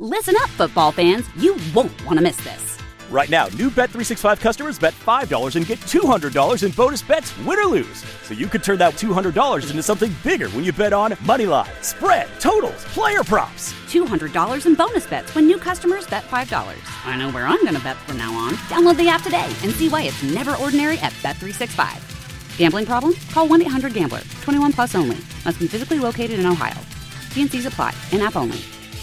Listen up, football fans. You won't want to miss this. Right now, new Bet365 customers bet $5 and get $200 in bonus bets, win or lose. So you could turn that $200 into something bigger when you bet on money line, spread, totals, player props. $200 in bonus bets when new customers bet $5. I know where I'm going to bet from now on. Download the app today and see why it's never ordinary at Bet365. Gambling problem? Call 1-800-GAMBLER. 21 plus only. Must be physically located in Ohio. T&Cs apply. In-app only.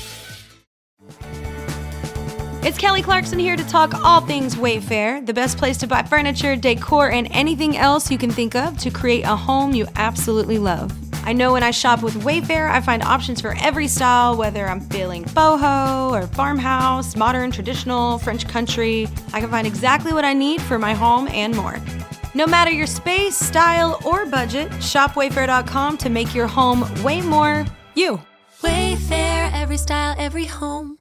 It's Kelly Clarkson here to talk all things Wayfair, the best place to buy furniture, decor, and anything else you can think of to create a home you absolutely love. I know when I shop with Wayfair, I find options for every style, whether I'm feeling boho or farmhouse, modern, traditional, French country. I can find exactly what I need for my home and more. No matter your space, style, or budget, shop Wayfair.com to make your home way more you. Wayfair, every style, every home.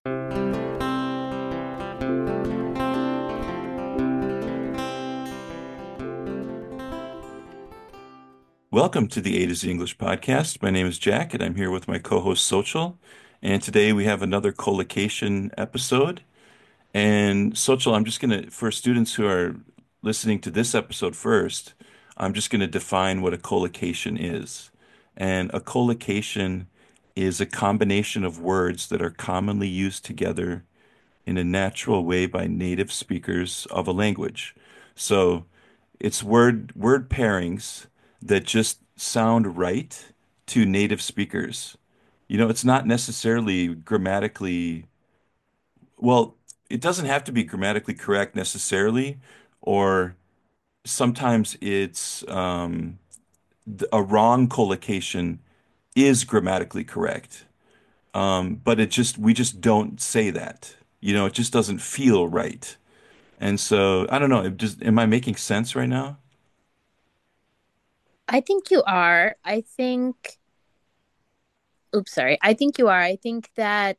Welcome to the A to Z English podcast. My name is Jack, and I'm here with my co-host Sochal. And today we have another collocation episode. And Sochal, I'm just going to, for students who are listening to this episode first, I'm just going to define what a collocation is. And a collocation is a combination of words that are commonly used together in a natural way by native speakers of a language. So it's word pairings that just sound right to native speakers. You know, it's not necessarily grammatically, well, it doesn't have to be grammatically correct necessarily, or sometimes it's a wrong collocation is grammatically correct. But we just don't say that. You know, it just doesn't feel right. And so, I don't know, am I making sense right now? I think you are. I think you are. I think that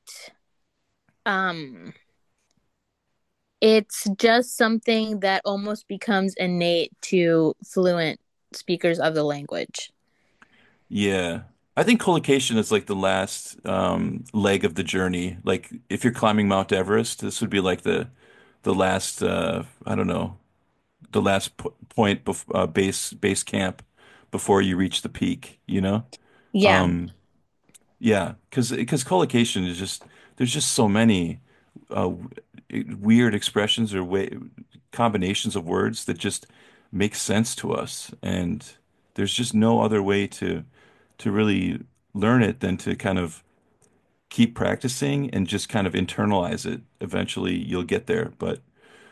it's just something that almost becomes innate to fluent speakers of the language. Yeah. I think collocation is like the last leg of the journey. Like if you're climbing Mount Everest, this would be like the last I don't know, the last point base camp before you reach the peak, you know? Yeah. Yeah, because collocation is just there's just so many uh, weird expressions or combinations of words that just make sense to us, and there's just no other way to really learn it than to kind of keep practicing and just kind of internalize it. Eventually, you'll get there. But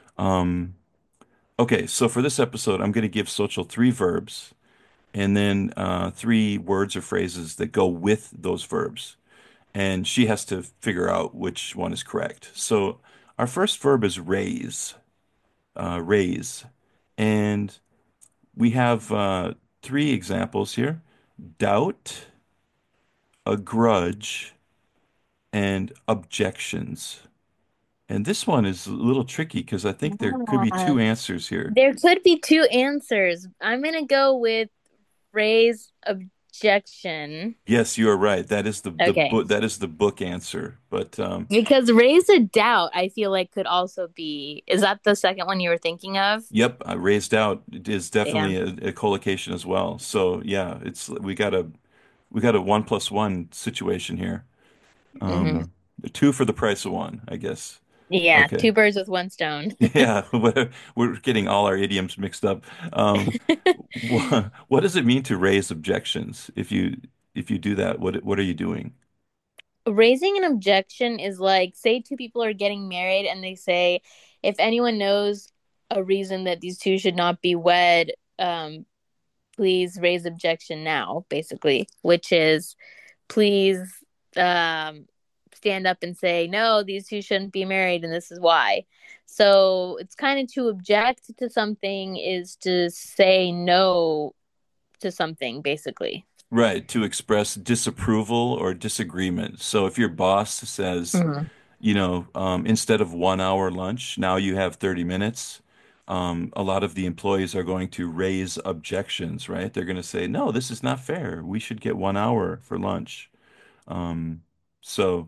okay, so for this episode, I'm going to give Sochal three verbs and then three words or phrases that go with those verbs. And she has to figure out which one is correct. So our first verb is raise, raise. And we have three examples here: doubt, a grudge, and objections. And this one is a little tricky because I think there could be two answers here. There could be two answers. I'm going to go with raise objection. Yes, you are right. That is the Okay. that is the book answer. But Because raise a doubt, I feel like could also be. Is that the second one you were thinking of? yep, raised out is definitely a collocation as well. So yeah, it's we got a 1+1 situation here. Mm-hmm. Two for the price of one, I guess. Yeah, Okay. two birds with one stone. Yeah, we're getting all our idioms mixed up. Um, what does it mean to raise objections? If you do that, what are you doing? Raising an objection is like, say two people are getting married and they say, if anyone knows a reason that these two should not be wed, please raise objection now, basically, which is please stand up and say, no, these two shouldn't be married and this is why. So it's kind of to object to something is to say no to something, basically. Right, to express disapproval or disagreement. So if your boss says, Mhm. instead of 1 hour lunch, now you have 30 minutes, a lot of the employees are going to raise objections, right? They're going to say, no, this is not fair. We should get 1 hour for lunch. So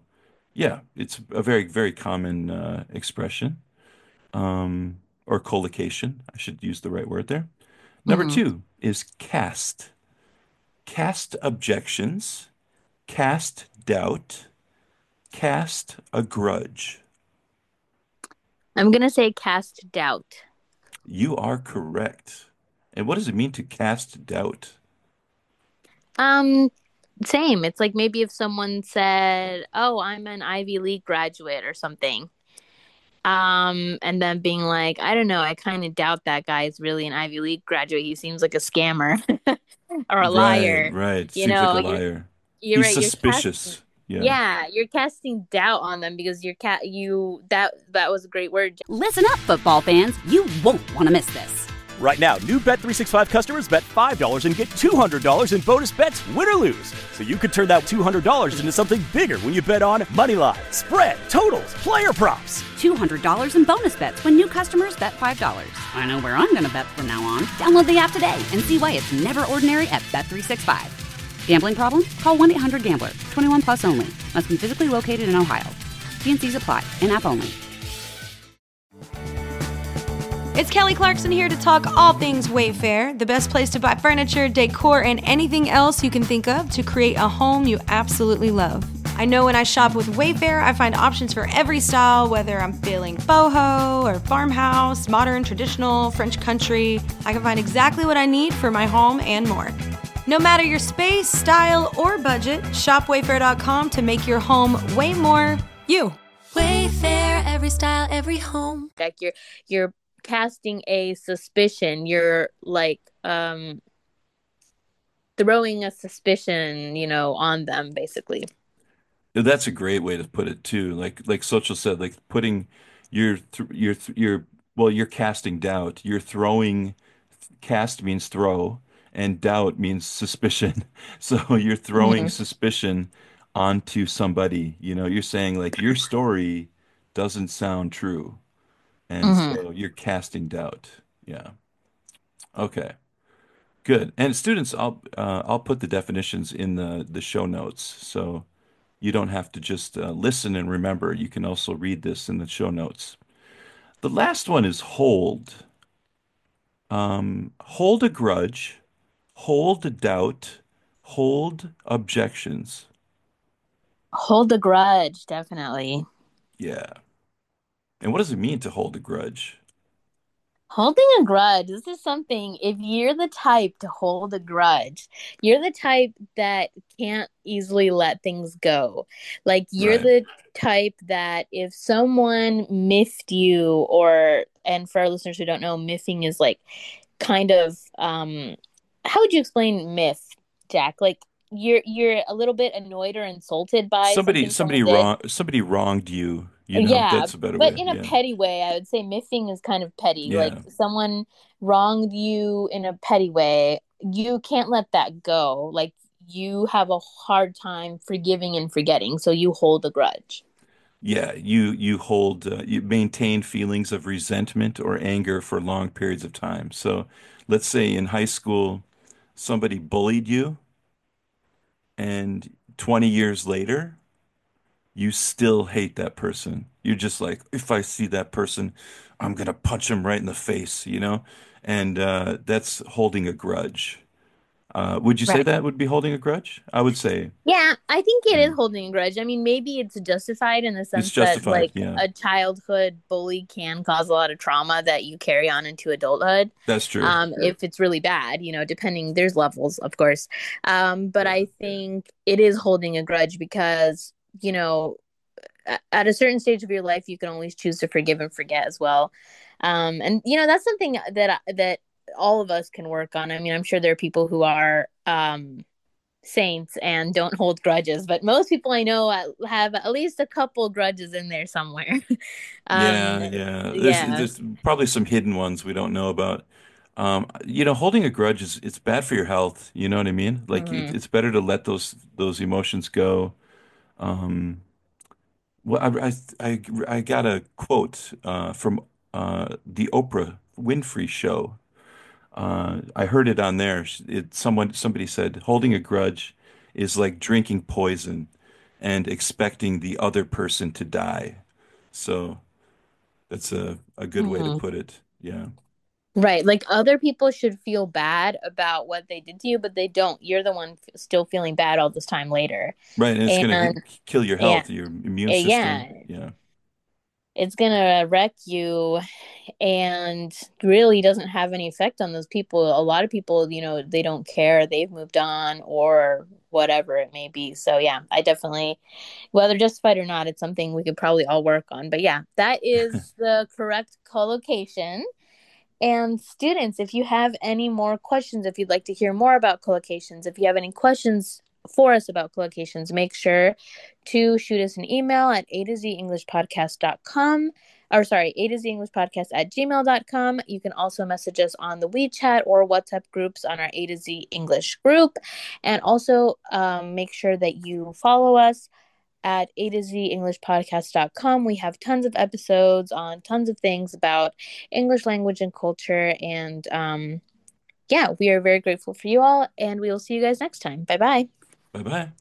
Yeah, it's a very, very common expression, or collocation. I should use the right word there. Number Hmm. two is cast. Cast objections, cast doubt, cast a grudge. I'm gonna say cast doubt. You are correct. And what does it mean to cast doubt? Um, Same. It's like maybe if someone said, "Oh, I'm an Ivy League graduate" or something. And then being like, I don't know, I kind of doubt that guy is really an Ivy League graduate. He seems like a scammer or a Right, liar. right. You Seems like know, a you're liar. you're He's right. You're casting, suspicious. Yeah. yeah, you're casting doubt on them because you that was a great word. Listen up, football fans. You won't want to miss this. Right now, new Bet365 customers bet $5 and get $200 in bonus bets, win or lose. So you could turn that $200 into something bigger when you bet on moneyline, spread, totals, player props. $200 in bonus bets when new customers bet $5. I know where I'm going to bet from now on. Download the app today and see why it's never ordinary at Bet365. Gambling problem? Call 1-800-GAMBLER. 21 plus only. Must be physically located in Ohio. T&Cs apply. In-app only. It's Kelly Clarkson here to talk all things Wayfair, the best place to buy furniture, decor, and anything else you can think of to create a home you absolutely love. I know when I shop with Wayfair, I find options for every style, whether I'm feeling boho or farmhouse, modern, traditional, French country. I can find exactly what I need for my home and more. No matter your space, style, or budget, shop Wayfair.com to make your home way more you. Wayfair, every style, every home. Like you're casting a suspicion. You're like throwing a suspicion, on them basically. That's a great way to put it too. Like Social said, like putting your well, you're casting doubt. You're throwing, cast means throw, and doubt means suspicion. So you're throwing Hmm. suspicion onto somebody. You're saying like your story doesn't sound true. And Hmm. so you're casting doubt. Yeah. Okay. Good. And students, I'll put the definitions in the show notes, so you don't have to just listen and remember. You can also read this in the show notes. The last one is hold. Hold a grudge, hold a doubt, hold objections. Hold a grudge, definitely. Yeah. And what does it mean to hold a grudge? Holding a grudge, this is something, if you're the type to hold a grudge, you're the type that can't easily let things go. Like, you're Right. the type that if someone miffed you, and for our listeners who don't know, miffing is like kind of, how would you explain miff, Jack? Like, you're a little bit annoyed or insulted by Somebody something somebody someone did. wrong somebody wronged you, Yeah, that's a better but way. in a Yeah. petty way, I would say miffing is kind of petty. Like Yeah. someone wronged you in a petty way, you can't let that go. Like you have a hard time forgiving and forgetting, so you hold a grudge. Yeah, you maintain feelings of resentment or anger for long periods of time. So let's say in high school somebody bullied you, and 20 years later you still hate that person. You're just like, if I see that person, I'm gonna punch him right in the face. And that's holding a grudge. Would you say Right. that would be holding a grudge? I would say, Yeah, I think it yeah, is holding a grudge. I mean, maybe it's justified in the it's sense that justified. like Yeah, a childhood bully can cause a lot of trauma that you carry on into adulthood. that's true. If it's really bad, depending, there's levels, of course. But Yeah. I think it is holding a grudge because, you know, at a certain stage of your life, you can always choose to forgive and forget as well. And that's something that all of us can work on. I mean, I'm sure there are people who are saints and don't hold grudges, but most people I know have at least a couple grudges in there somewhere. um, Yeah, yeah. There's yeah. there's probably some hidden ones we don't know about. Holding a grudge is it's bad for your health. You know what I mean? Like Hmm. it's better to let those emotions go. Um, well, I got a quote from the Oprah Winfrey show. I heard it on there. Somebody said, holding a grudge is like drinking poison. and expecting the other person to die. So that's a good way to put it. Yeah. Right. Like other people should feel bad about what they did to you, but they don't. You're the one still feeling bad all this time later. Right. And it's going And to kill your yeah, health, your immune system. yeah, Yeah. it's gonna wreck you and really doesn't have any effect on those people. A lot of people, you know, they don't care. They've moved on or whatever it may be. So yeah, I definitely, whether justified or not, it's something we could probably all work on. But yeah, that is the correct collocation. And students, if you have any more questions, if you'd like to hear more about collocations, if you have any questions for us about collocations, make sure to shoot us an email at a2zenglishpodcast.com, or sorry, a2zenglishpodcast@gmail.com. You can also message us on the WeChat or WhatsApp groups on our A to Z English group. And also make sure that you follow us at a2zenglishpodcast.com. We have tons of episodes on tons of things about English language and culture. And yeah, we are very grateful for you all. And we will see you guys next time. Bye-bye. Bye-bye.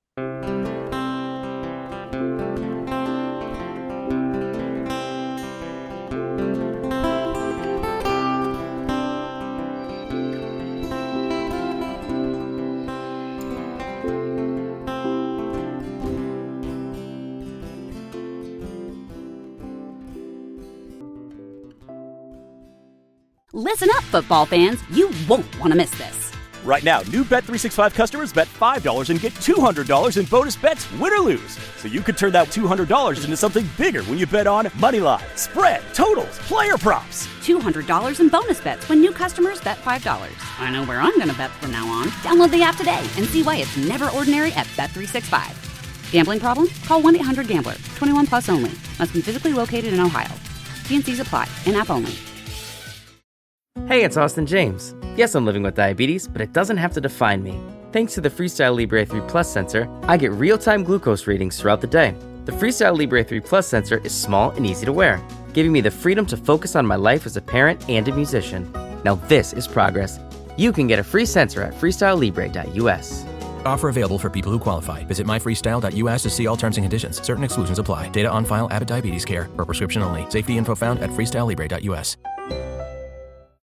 Listen up, football fans. You won't want to miss this. Right now, new Bet365 customers bet $5 and get $200 in bonus bets, win or lose. So you could turn that $200 into something bigger when you bet on Moneyline, spread, totals, player props. $200 in bonus bets when new customers bet $5. I know where I'm going to bet from now on. Download the app today and see why it's never ordinary at Bet365. Gambling problem? Call 1-800-GAMBLER. 21 plus only. Must be physically located in Ohio. T&Cs apply. In-app only. Hey, it's Austin James. Yes, I'm living with diabetes, but it doesn't have to define me. Thanks to the Freestyle Libre 3 Plus sensor, I get real-time glucose readings throughout the day. The Freestyle Libre 3 Plus sensor is small and easy to wear, giving me the freedom to focus on my life as a parent and a musician. Now this is progress. You can get a free sensor at freestylelibre.us. Offer available for people who qualify. Visit myfreestyle.us to see all terms and conditions. Certain exclusions apply. Data on file, Abbott Diabetes Care. Per prescription only. Safety info found at freestylelibre.us.